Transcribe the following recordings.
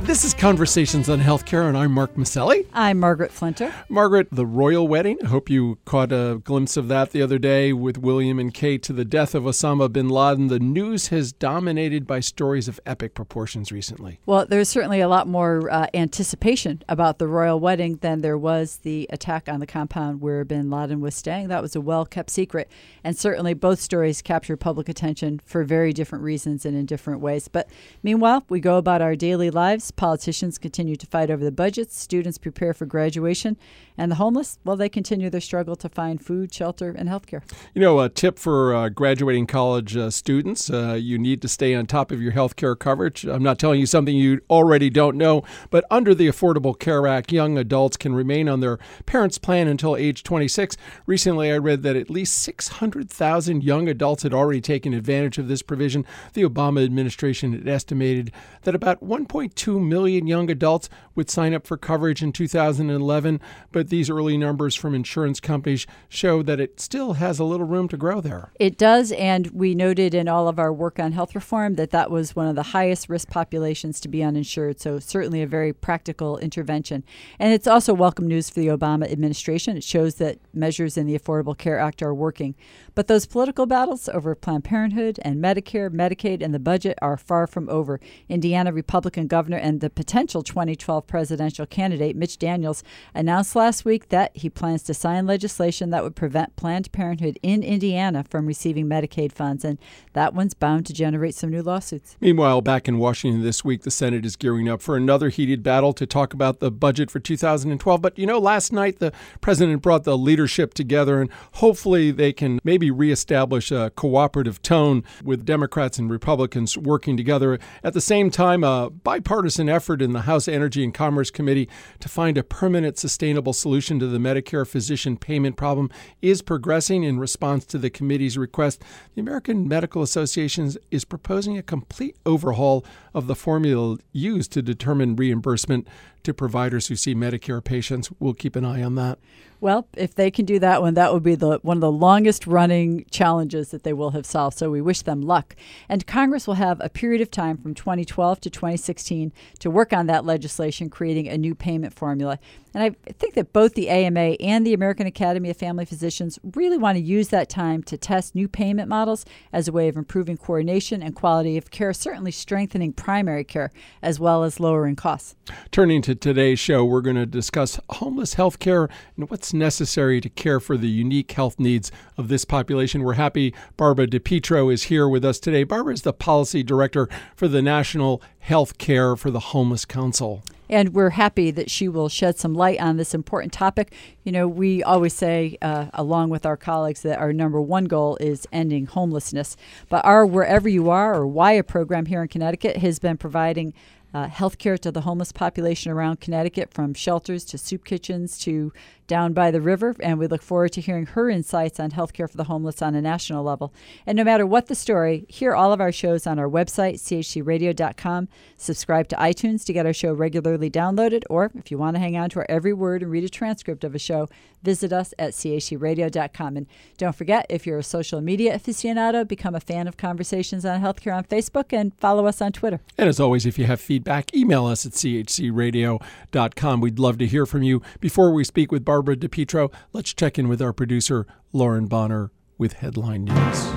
This is Conversations on Healthcare, and I'm Mark Maselli. I'm Margaret Flinter. Margaret, the royal wedding. I hope you caught a glimpse of that the other day with William and Kate to the death of Osama bin Laden. The news has dominated by stories of epic proportions recently. Well, there's certainly a lot more anticipation about the royal wedding than there was the attack on the compound where bin Laden was staying. That was a well-kept secret. And certainly both stories capture public attention for very different reasons and in different ways. But meanwhile, we go about our daily lives. Politicians continue to fight over the budgets. Students prepare for graduation. And the homeless, well, they continue their struggle to find food, shelter, and health care. You know, a tip for graduating college students, you need to stay on top of your health care coverage. I'm not telling you something you already don't know, but under the Affordable Care Act, young adults can remain on their parents' plan until age 26. Recently, I read that at least 600,000 young adults had already taken advantage of this provision. The Obama administration had estimated that about 1.2 million young adults would sign up for coverage in 2011, but these early numbers from insurance companies show that it still has a little room to grow there. It does, and we noted in all of our work on health reform that was one of the highest risk populations to be uninsured, so certainly a very practical intervention. And it's also welcome news for the Obama administration. It shows that measures in the Affordable Care Act are working. But those political battles over Planned Parenthood and Medicare, Medicaid, and the budget are far from over. Indiana Republican governor and the potential 2012 presidential candidate, Mitch Daniels, announced last week that he plans to sign legislation that would prevent Planned Parenthood in Indiana from receiving Medicaid funds, and that one's bound to generate some new lawsuits. Meanwhile, back in Washington this week, the Senate is gearing up for another heated battle to talk about the budget for 2012. But, you know, last night the president brought the leadership together, and hopefully they can maybe reestablish a cooperative tone with Democrats and Republicans working together. At the same time, a bipartisan effort in the House Energy and Commerce Committee to find a permanent, sustainable solution to the Medicare physician payment problem is progressing. In response to the committee's request, the American Medical Association is proposing a complete overhaul of the formula used to determine reimbursement to providers who see Medicare patients. We'll keep an eye on that. Well, if they can do that one, that would be one of the longest running challenges that they will have solved. So we wish them luck. And Congress will have a period of time from 2012 to 2016 to work on that legislation, creating a new payment formula. And I think that both the AMA and the American Academy of Family Physicians really want to use that time to test new payment models as a way of improving coordination and quality of care, certainly strengthening primary care as well as lowering costs. Turning to today's show, we're going to discuss homeless health care and what's necessary to care for the unique health needs of this population. We're happy Barbara DiPietro is here with us today. Barbara is the policy director for the National Health Care for the Homeless Council. And we're happy that she will shed some light on this important topic. You know, we always say, along with our colleagues, that our number one goal is ending homelessness. But our Wherever You Are, or WIA program here in Connecticut, has been providing health care to the homeless population around Connecticut, from shelters to soup kitchens to down by the river, and we look forward to hearing her insights on healthcare for the homeless on a national level. And no matter what the story, hear all of our shows on our website, chcradio.com. Subscribe to iTunes to get our show regularly downloaded, or if you want to hang on to our every word and read a transcript of a show, visit us at chcradio.com. And don't forget, if you're a social media aficionado, become a fan of Conversations on Healthcare on Facebook and follow us on Twitter. And as always, if you have feedback, email us at chcradio.com. We'd love to hear from you. Before we speak with Barbara DiPietro, let's check in with our producer, Lauren Bonner, with Headline News.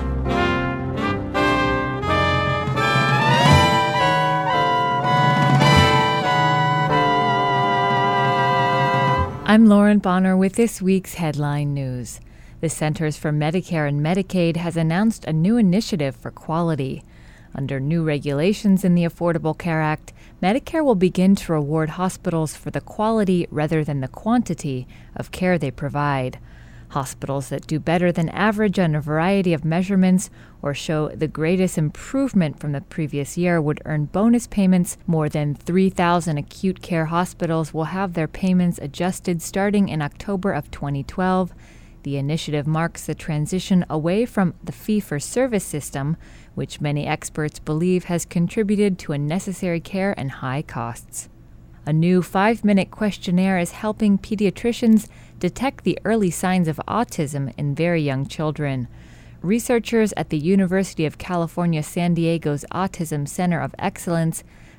I'm Lauren Bonner with this week's Headline News. The Centers for Medicare and Medicaid has announced a new initiative for quality. Under new regulations in the Affordable Care Act, Medicare will begin to reward hospitals for the quality rather than the quantity of care they provide. Hospitals that do better than average on a variety of measurements or show the greatest improvement from the previous year would earn bonus payments. More than 3,000 acute care hospitals will have their payments adjusted starting in October of 2012. The initiative marks the transition away from the fee-for-service system, which many experts believe has contributed to unnecessary care and high costs. A new 5-minute questionnaire is helping pediatricians detect the early signs of autism in very young children. Researchers at the University of California, San Diego's Autism Center of Excellence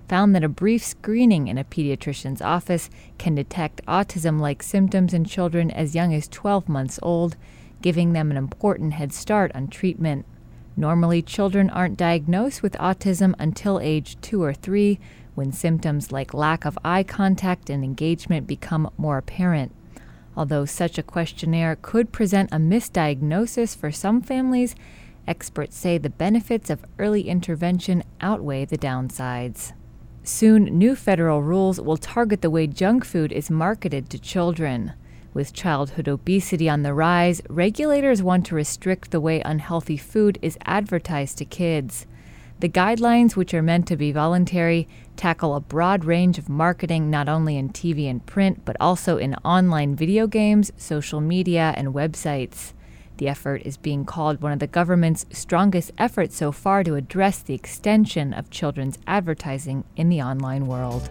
found that a brief screening in a pediatrician's office can detect autism-like symptoms in children as young as 12 months old, giving them an important head start on treatment. Normally, children aren't diagnosed with autism until age 2 or 3, when symptoms like lack of eye contact and engagement become more apparent. Although such a questionnaire could present a misdiagnosis for some families, experts say the benefits of early intervention outweigh the downsides. Soon, new federal rules will target the way junk food is marketed to children. With childhood obesity on the rise, regulators want to restrict the way unhealthy food is advertised to kids. The guidelines, which are meant to be voluntary, tackle a broad range of marketing not only in TV and print, but also in online video games, social media, and websites. The effort is being called one of the government's strongest efforts so far to address the extension of children's advertising in the online world.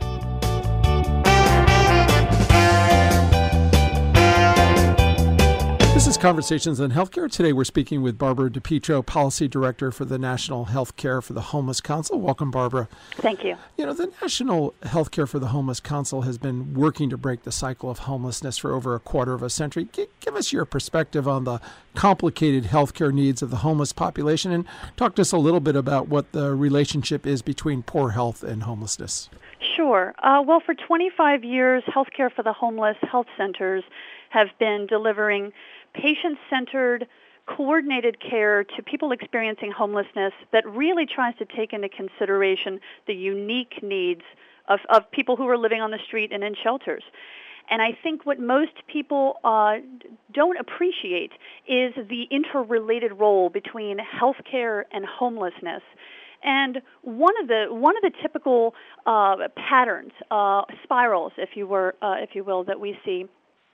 This is Conversations on Healthcare. Today we're speaking with Barbara DiPietro, Policy Director for the National Healthcare for the Homeless Council. Welcome, Barbara. Thank you. You know, the National Healthcare for the Homeless Council has been working to break the cycle of homelessness for over a quarter of a century. Give us your perspective on the complicated healthcare needs of the homeless population, and talk to us a little bit about what the relationship is between poor health and homelessness. Sure. Well, for 25 years, Healthcare for the Homeless health centers have been delivering patient-centered, coordinated care to people experiencing homelessness that really tries to take into consideration the unique needs of people who are living on the street and in shelters. And I think what most people don't appreciate is the interrelated role between healthcare and homelessness. And one of the typical patterns, spirals, if you will, that we see.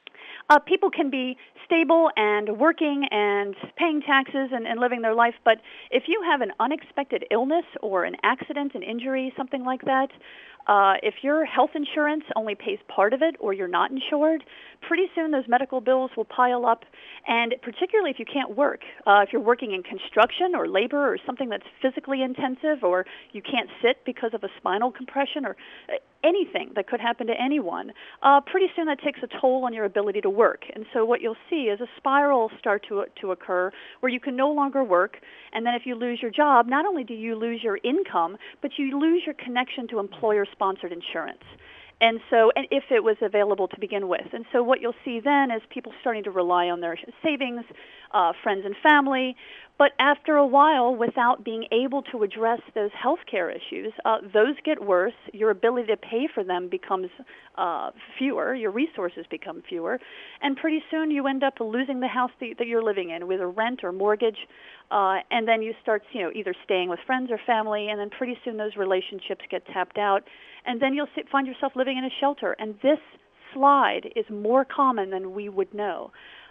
People can be stable and working and paying taxes and living their life, but if you have an unexpected illness or an accident, an injury, something like that, if your health insurance only pays part of it or you're not insured, pretty soon those medical bills will pile up, and particularly if you can't work. If you're working in construction or labor or something that's physically intensive, or you can't sit because of a spinal compression or anything that could happen to anyone, pretty soon that takes a toll on your ability to work. And so what you'll see is a spiral start to occur where you can no longer work, and then if you lose your job, not only do you lose your income, but you lose your connection to employer-sponsored insurance. And if it was available to begin with. And so what you'll see then is people starting to rely on their savings, friends and family. But after a while, without being able to address those health care issues, those get worse. Your ability to pay for them becomes fewer. Your resources become fewer. And pretty soon you end up losing the house that you're living in with a rent or mortgage. And then you start, either staying with friends or family. And then pretty soon those relationships get tapped out. And then you'll find yourself living in a shelter. And this slide is more common than we would know.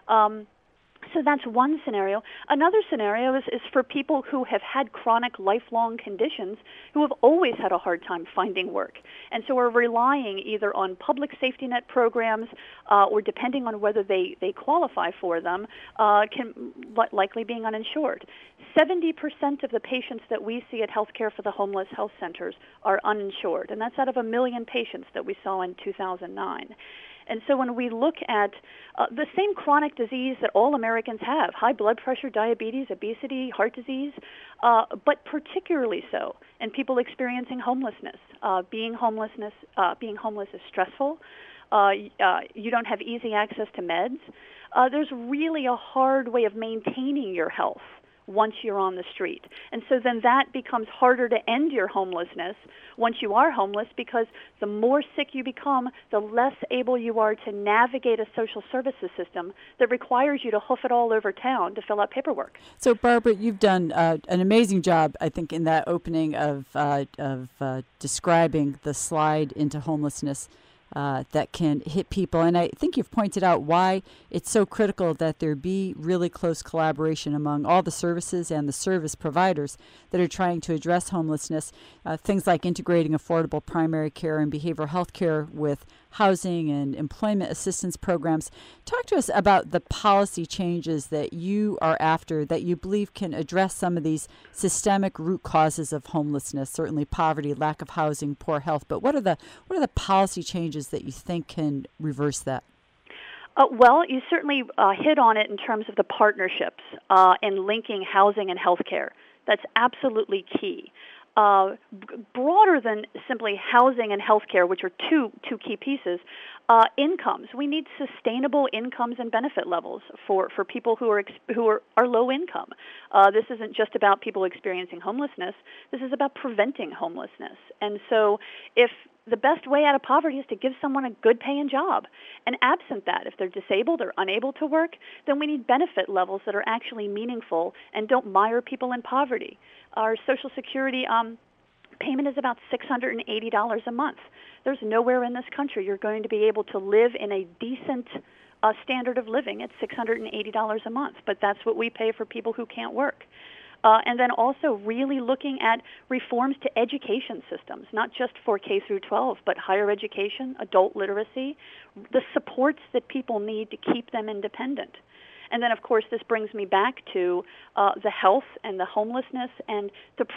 So that's one scenario. Another scenario is for people who have had chronic lifelong conditions who have always had a hard time finding work, and so are relying either on public safety net programs or, depending on whether they qualify for them, can likely being uninsured. 70% of the patients that we see at Healthcare for the Homeless health centers are uninsured, and that's out of 1 million patients that we saw in 2009. And so when we look at the same chronic disease that all Americans have, high blood pressure, diabetes, obesity, heart disease, but particularly so in people experiencing homelessness. Being homeless is stressful. You don't have easy access to meds. There's really a hard way of maintaining your health once you're on the street. And so then that becomes harder to end your homelessness once you are homeless, because the more sick you become, the less able you are to navigate a social services system that requires you to hoof it all over town to fill out paperwork. So, Barbara, you've done an amazing job, I think, in that opening of describing the slide into homelessness that can hit people. And I think you've pointed out why it's so critical that there be really close collaboration among all the services and the service providers that are trying to address homelessness. Things like integrating affordable primary care and behavioral health care with housing and employment assistance programs. Talk to us about the policy changes that you are after that you believe can address some of these systemic root causes of homelessness, certainly poverty, lack of housing, poor health. But what are the policy changes that you think can reverse that? Well, you certainly hit on it in terms of the partnerships and linking housing and healthcare. That's absolutely key. Broader than simply housing and healthcare, which are two key pieces, incomes. We need sustainable incomes and benefit levels for people who are low income. This isn't just about people experiencing homelessness. This is about preventing homelessness. And so if the best way out of poverty is to give someone a good paying job. And absent that, if they're disabled or unable to work, then we need benefit levels that are actually meaningful and don't mire people in poverty. Our Social Security payment is about $680 a month. There's nowhere in this country you're going to be able to live in a decent standard of living at $680 a month, but that's what we pay for people who can't work. And then also really looking at reforms to education systems, not just for K through 12, but higher education, adult literacy, the supports that people need to keep them independent. And then, of course, this brings me back to the health and the homelessness and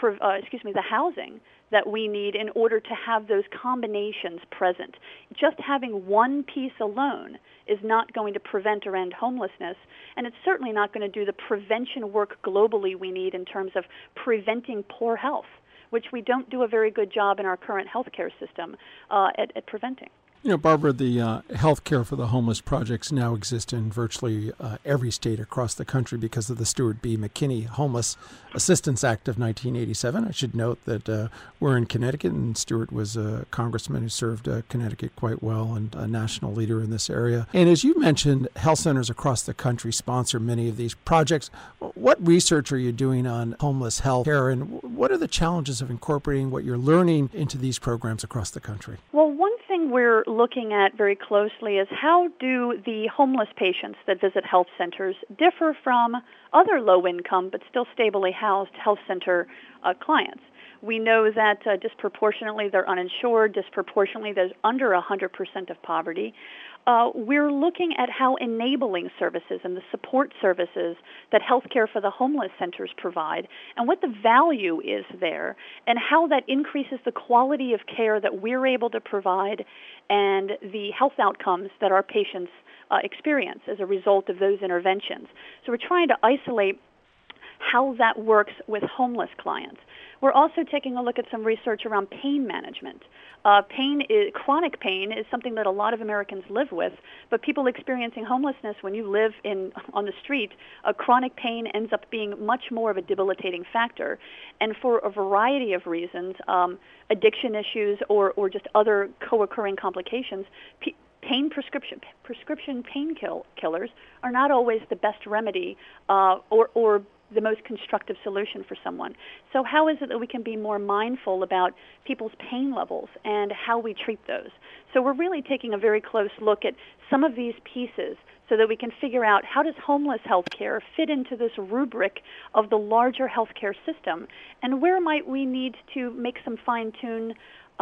the housing that we need in order to have those combinations present. Just having one piece alone is not going to prevent or end homelessness, and it's certainly not going to do the prevention work globally we need in terms of preventing poor health, which we don't do a very good job in our current healthcare system at preventing. You know, Barbara, the health care for the homeless projects now exist in virtually every state across the country because of the Stuart B. McKinney Homeless Assistance Act of 1987. I should note that we're in Connecticut, and Stuart was a congressman who served Connecticut quite well and a national leader in this area. And as you mentioned, health centers across the country sponsor many of these projects. What research are you doing on homeless health care, and what are the challenges of incorporating what you're learning into these programs across the country? Well, one thing we're looking at very closely is how do the homeless patients that visit health centers differ from other low-income but still stably housed health center clients. We know that disproportionately they're uninsured, disproportionately there's under 100% of poverty. We're looking at how enabling services and the support services that Healthcare for the Homeless centers provide and what the value is there and how that increases the quality of care that we're able to provide and the health outcomes that our patients experience as a result of those interventions. So we're trying to isolate how that works with homeless clients. We're also taking a look at some research around pain management. Chronic pain is something that a lot of Americans live with, but people experiencing homelessness, when you live on the street, chronic pain ends up being much more of a debilitating factor. And for a variety of reasons, addiction issues or just other co-occurring complications, prescription painkillers are not always the best remedy or the most constructive solution for someone. So how is it that we can be more mindful about people's pain levels and how we treat those? So we're really taking a very close look at some of these pieces so that we can figure out how does homeless health care fit into this rubric of the larger healthcare system, and where might we need to make some fine-tune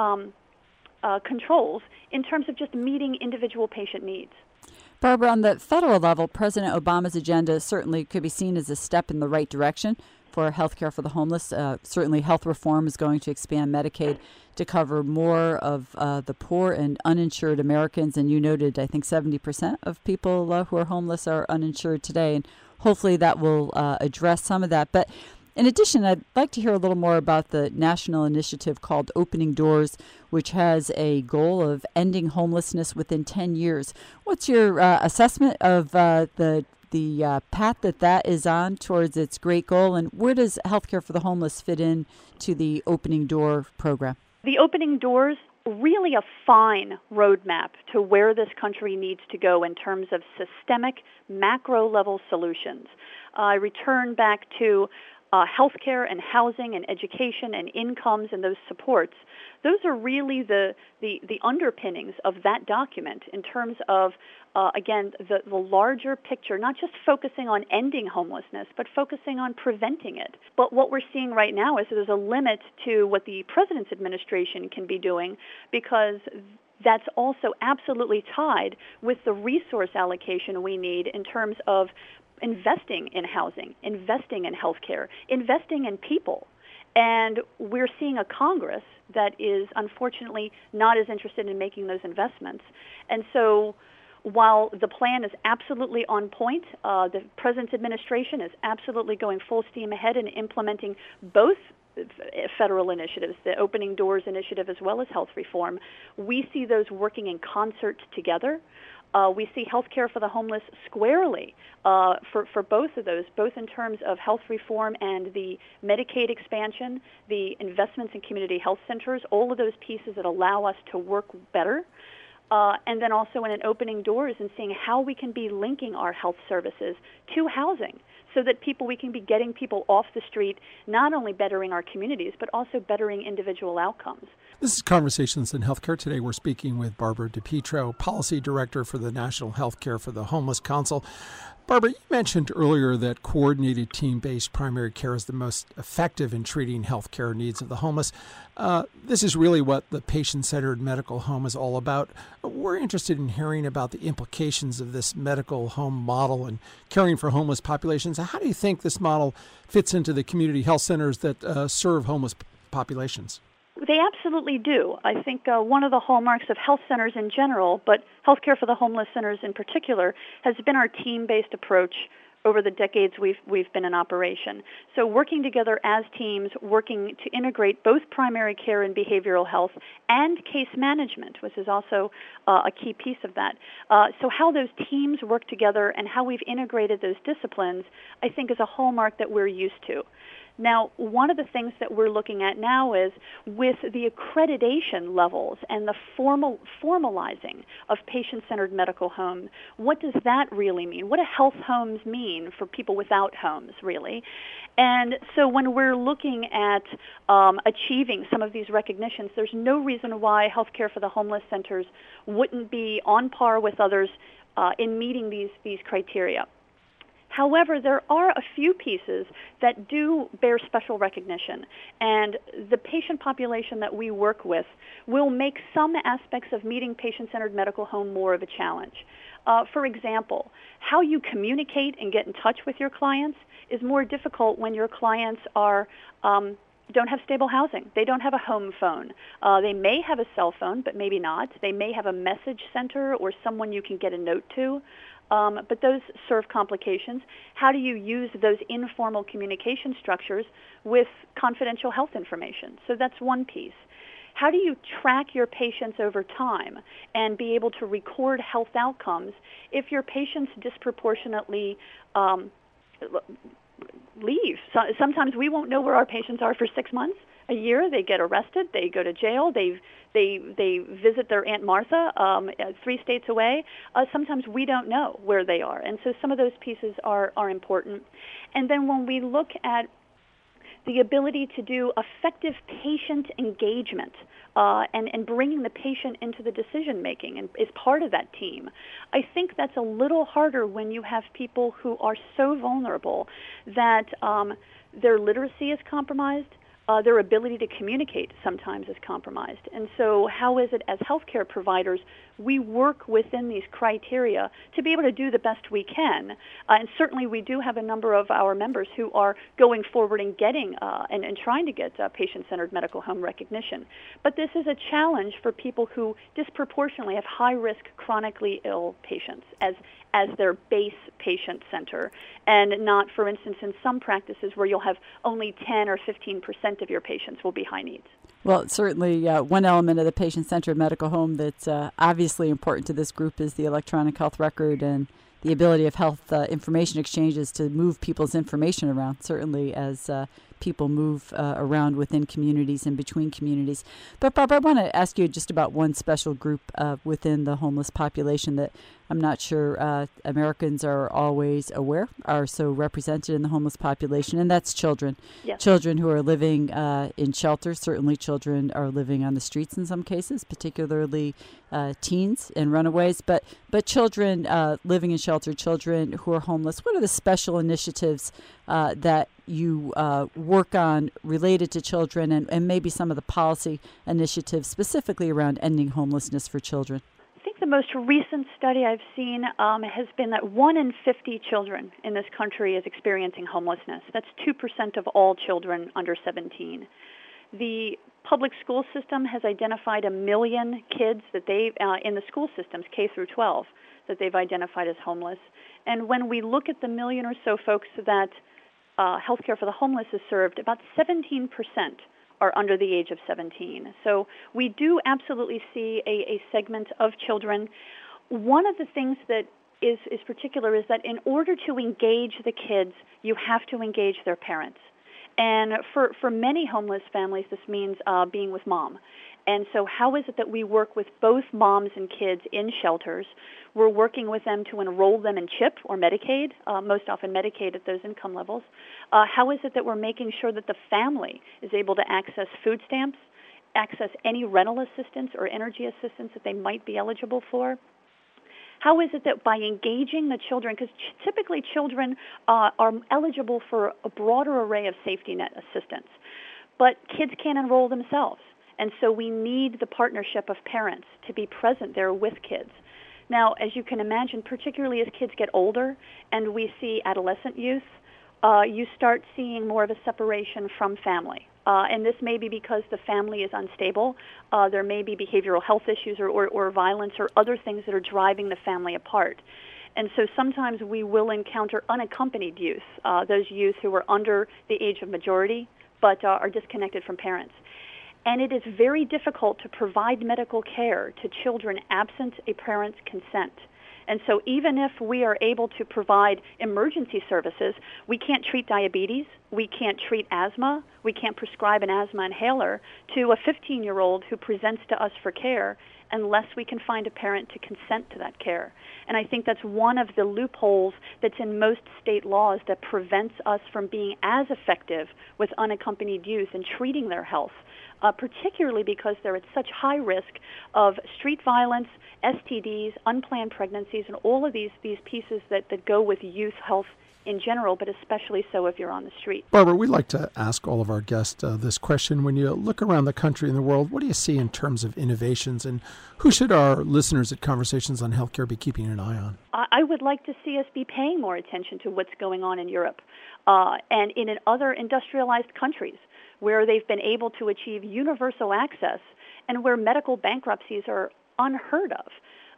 controls in terms of just meeting individual patient needs. Barbara, on the federal level, President Obama's agenda certainly could be seen as a step in the right direction for health care for the homeless. Certainly health reform is going to expand Medicaid to cover more of the poor and uninsured Americans. And you noted, I think, 70% of people who are homeless are uninsured today. And hopefully that will address some of that. But in addition, I'd like to hear a little more about the national initiative called Opening Doors, which has a goal of ending homelessness within 10 years. What's your assessment of the path that is on towards its great goal, and where does Healthcare for the Homeless fit in to the Opening Door program? The Opening Doors, really a fine roadmap to where this country needs to go in terms of systemic, macro-level solutions. I return back to healthcare and housing and education and incomes and those supports. Those are really the underpinnings of that document in terms of, again, the larger picture, not just focusing on ending homelessness, but focusing on preventing it. But what we're seeing right now is that there's a limit to what the president's administration can be doing because that's also absolutely tied with the resource allocation we need in terms of investing in housing, investing in healthcare, investing in people. And we're seeing a Congress that is unfortunately not as interested in making those investments. And so while the plan is absolutely on point, the President's administration is absolutely going full steam ahead in implementing both federal initiatives, the Opening Doors Initiative as well as health reform. We see those working in concert together. We see health care for the homeless squarely for both of those, both in terms of health reform and the Medicaid expansion, the investments in community health centers, all of those pieces that allow us to work better. And then also in an opening doors and seeing how we can be linking our health services to housing so that we can be getting people off the street, not only bettering our communities, but also bettering individual outcomes. This is Conversations in Healthcare. Today we're speaking with Barbara DiPietro, Policy Director for the National Healthcare for the Homeless Council. Barbara, you mentioned earlier that coordinated team-based primary care is the most effective in treating healthcare needs of the homeless. This is really what the patient-centered medical home is all about. We're interested in hearing about the implications of this medical home model and caring for homeless populations. How do you think this model fits into the community health centers that serve homeless populations? They absolutely do. I think one of the hallmarks of health centers in general, but healthcare for the homeless centers in particular, has been our team-based approach over the decades we've been in operation. So working together as teams, working to integrate both primary care and behavioral health and case management, which is also a key piece of that. So how those teams work together and how we've integrated those disciplines, I think, is a hallmark that we're used to. Now, one of the things that we're looking at now is with the accreditation levels and the formalizing of patient-centered medical home, what does that really mean? What do health homes mean for people without homes, really? And so when we're looking at achieving some of these recognitions, there's no reason why healthcare for the homeless centers wouldn't be on par with others in meeting these criteria. However, there are a few pieces that do bear special recognition, and the patient population that we work with will make some aspects of meeting patient-centered medical home more of a challenge. For example, how you communicate and get in touch with your clients is more difficult when your clients are don't have stable housing. They don't have a home phone. They may have a cell phone, but maybe not. They may have a message center or someone you can get a note to. But those serve complications. How do you use those informal communication structures with confidential health information? So that's one piece. How do you track your patients over time and be able to record health outcomes if your patients disproportionately leave? So sometimes we won't know where our patients are for 6 months, a year. They get arrested, they go to jail, they visit their Aunt Martha 3 states away. Sometimes we don't know where they are, and so some of those pieces are important. And then when we look at the ability to do effective patient engagement and bringing the patient into the decision making and is part of that team, I think that's a little harder when you have people who are so vulnerable that their literacy is compromised. Their ability to communicate sometimes is compromised. And so how is it as healthcare providers we work within these criteria to be able to do the best we can? And certainly we do have a number of our members who are going forward and getting and trying to get patient-centered medical home recognition. But this is a challenge for people who disproportionately have high-risk chronically ill patients as their base patient center, and not, for instance, in some practices where you'll have only 10 or 15% of your patients will be high needs. Well, certainly one element of the patient-centered medical home that's obviously important to this group is the electronic health record and the ability of health information exchanges to move people's information around, certainly as people move around within communities and between communities. But, Bob, I want to ask you just about one special group within the homeless population that I'm not sure Americans are always aware are so represented in the homeless population, and that's children. Yes. Children who are living in shelters. Certainly children are living on the streets in some cases, particularly teens and runaways. But children living in shelter, children who are homeless, what are the special initiatives that you work on related to children and maybe some of the policy initiatives specifically around ending homelessness for children? I think the most recent study I've seen has been that 1 in 50 children in this country is experiencing homelessness. That's 2% of all children under 17. The public school system has identified 1 million kids that they in the school systems, K through 12, that they've identified as homeless. And when we look at the million or so folks that Healthcare for the Homeless is served, about 17% are under the age of 17. So we do absolutely see a segment of children. One of the things that is particular is that in order to engage the kids, you have to engage their parents. And for many homeless families, this means being with mom. And so how is it that we work with both moms and kids in shelters? We're working with them to enroll them in CHIP or Medicaid, most often Medicaid at those income levels. How is it that we're making sure that the family is able to access food stamps, access any rental assistance or energy assistance that they might be eligible for? How is it that by engaging the children, because typically children are eligible for a broader array of safety net assistance, but kids can't enroll themselves. And so we need the partnership of parents to be present there with kids. Now, as you can imagine, particularly as kids get older and we see adolescent youth, you start seeing more of a separation from family. And this may be because the family is unstable. There may be behavioral health issues or violence or other things that are driving the family apart. And so sometimes we will encounter unaccompanied youth, those youth who are under the age of majority but are disconnected from parents. And it is very difficult to provide medical care to children absent a parent's consent. And so even if we are able to provide emergency services, we can't treat diabetes, we can't treat asthma, we can't prescribe an asthma inhaler to a 15-year-old who presents to us for care unless we can find a parent to consent to that care. And I think that's one of the loopholes that's in most state laws that prevents us from being as effective with unaccompanied youth in treating their health. Particularly because they're at such high risk of street violence, STDs, unplanned pregnancies, and all of these pieces that go with youth health in general, but especially so if you're on the street. Barbara, we'd like to ask all of our guests this question. When you look around the country and the world, what do you see in terms of innovations, and who should our listeners at Conversations on Healthcare be keeping an eye on? I would like to see us be paying more attention to what's going on in Europe and in other industrialized countries, where they've been able to achieve universal access and where medical bankruptcies are unheard of.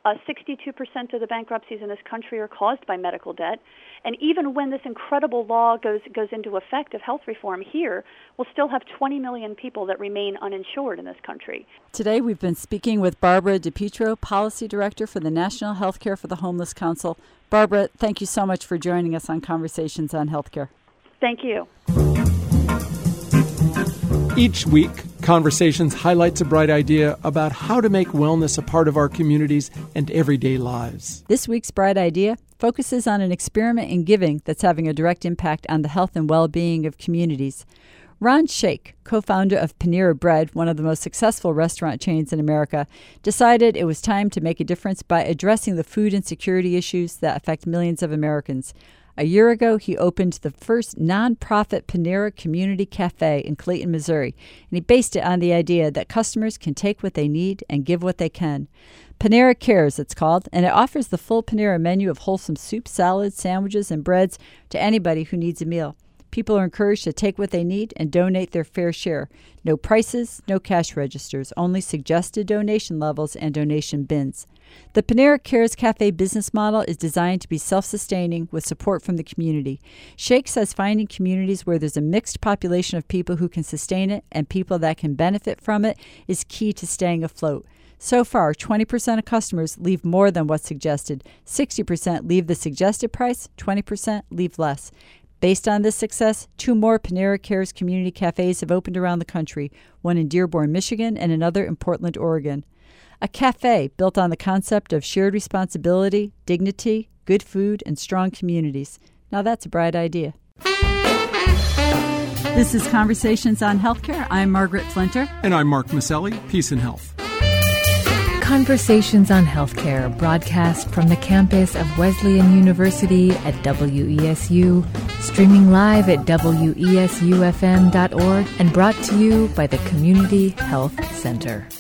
62% of the bankruptcies in this country are caused by medical debt. And even when this incredible law goes into effect of health reform here, we'll still have 20 million people that remain uninsured in this country. Today we've been speaking with Barbara DiPietro, Policy Director for the National Healthcare for the Homeless Council. Barbara, thank you so much for joining us on Conversations on Healthcare. Thank you. Each week, Conversations highlights a bright idea about how to make wellness a part of our communities and everyday lives. This week's bright idea focuses on an experiment in giving that's having a direct impact on the health and well-being of communities. Ron Shaich, co-founder of Panera Bread, one of the most successful restaurant chains in America, decided it was time to make a difference by addressing the food insecurity issues that affect millions of Americans. A year ago, he opened the first nonprofit Panera Community Cafe in Clayton, Missouri, and he based it on the idea that customers can take what they need and give what they can. Panera Cares, it's called, and it offers the full Panera menu of wholesome soup, salads, sandwiches, and breads to anybody who needs a meal. People are encouraged to take what they need and donate their fair share. No prices, no cash registers, only suggested donation levels and donation bins. The Panera Cares Cafe business model is designed to be self-sustaining with support from the community. Shaich says finding communities where there's a mixed population of people who can sustain it and people that can benefit from it is key to staying afloat. So far, 20% of customers leave more than what's suggested. 60% leave the suggested price, 20% leave less. Based on this success, 2 more Panera Cares community cafes have opened around the country, one in Dearborn, Michigan, and another in Portland, Oregon. A cafe built on the concept of shared responsibility, dignity, good food, and strong communities. Now that's a bright idea. This is Conversations on Healthcare. I'm Margaret Flinter. And I'm Mark Maselli. Peace and health. Conversations on Healthcare, broadcast from the campus of Wesleyan University at WESU, streaming live at WESUFM.org, and brought to you by the Community Health Center.